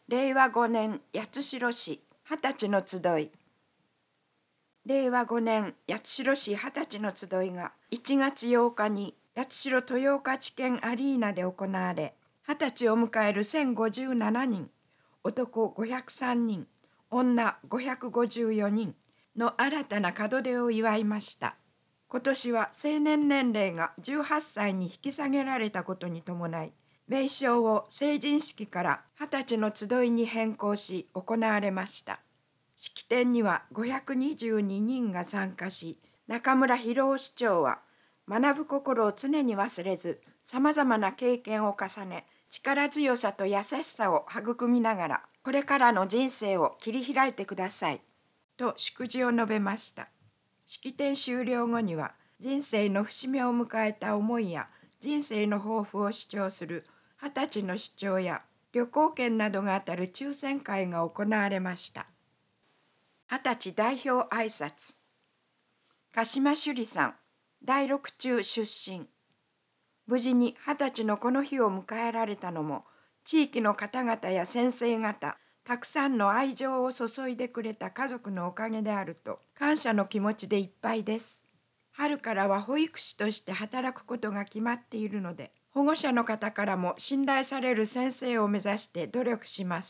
令和5年八代市20歳の集い。令和5年八代市20歳の集いが1月8日に八代豊岡地検アリーナで行われ、20歳を迎える1057人、男503人、女554人の新たな門出を祝いました。今年は成年年齢が18歳に引き下げられたことに伴い、名称を成人式から20歳の集いに変更し行われました。式典には522人が参加し、中村博夫市長は、学ぶ心を常に忘れず、さまざまな経験を重ね、力強さと優しさを育みながら、これからの人生を切り開いてください、と祝辞を述べました。式典終了後には、人生の節目を迎えた思いや、人生の抱負を主張する20歳の主張や、旅行券などが当たる抽選会が行われました。20歳代表挨拶。鹿島朱里さん、第6中出身。無事に20歳のこの日を迎えられたのも、地域の方々や先生方、たくさんの愛情を注いでくれた家族のおかげであると、感謝の気持ちでいっぱいです。春からは保育士として働くことが決まっているので、保護者の方からも信頼される先生を目指して努力します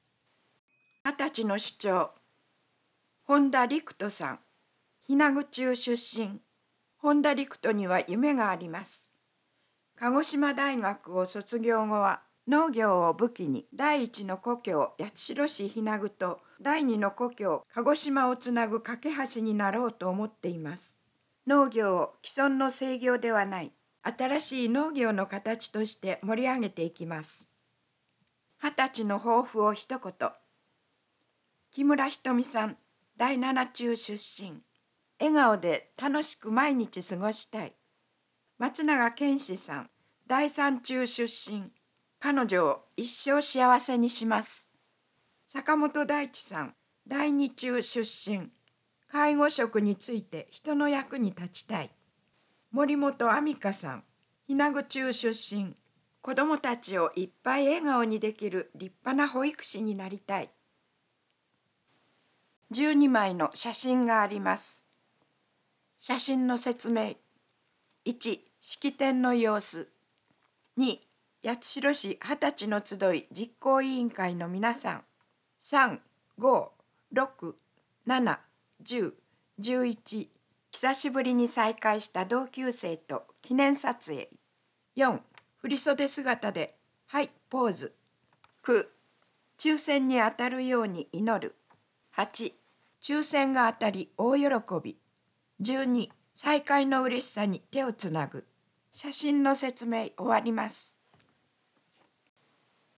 。20歳の主張。本田陸斗さん、日名具中出身。本田陸斗には夢があります。鹿児島大学を卒業後は農業を武器に第一の故郷八代市日名具と第二の故郷鹿児島をつなぐ架け橋になろうと思っています。農業を既存の制業ではない新しい農業の形として盛り上げていきます。20歳の抱負を一言。木村ひとみさん、第7中出身。笑顔で楽しく毎日過ごしたい。松永健志さん、第3中出身。彼女を一生幸せにします。坂本大地さん、第2中出身。介護職について人の役に立ちたい。森本亜美香さん、日名具中出身。子どもたちをいっぱい笑顔にできる立派な保育士になりたい。12枚の写真があります。写真の説明。1、式典の様子。2、八代市20歳の集い実行委員会の皆さん。3、5、6、7、10、11。久しぶりに再会した同級生と記念撮影。4、振袖姿で、はい、ポーズ。9、抽選に当たるように祈る。8、抽選が当たり大喜び。12、再会の嬉しさに手をつなぐ。写真の説明終わります。